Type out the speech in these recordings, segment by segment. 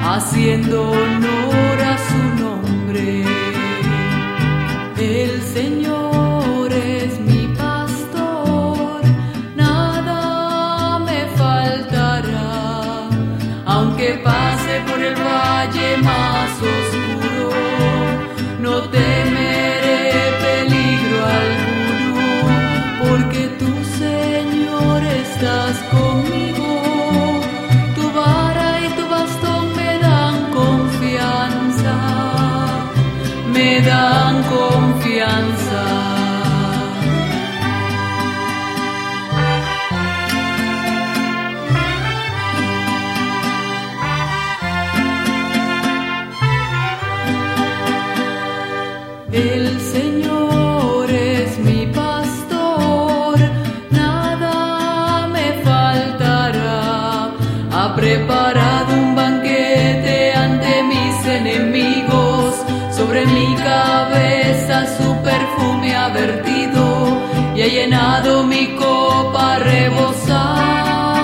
haciendo honor a su nombre. El Señor es mi pastor, nada me faltará. Aunque pase por el valle más oscuro, no temeré peligro alguno, porque tú, Señor, estás conmigo. Tu vara y tu bastón me dan confianza, me dan confianza. El Señor es mi pastor, nada me faltará. Ha preparado un banquete ante mis enemigos, sobre mi cabeza su perfume ha vertido y ha llenado mi copa a rebosar.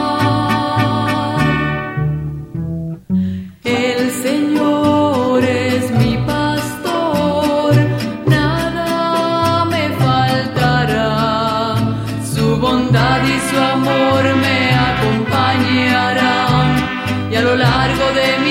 El Señor es mi pastor, nada me faltará. Su bondad y su amor me acompañarán, y a lo largo de mi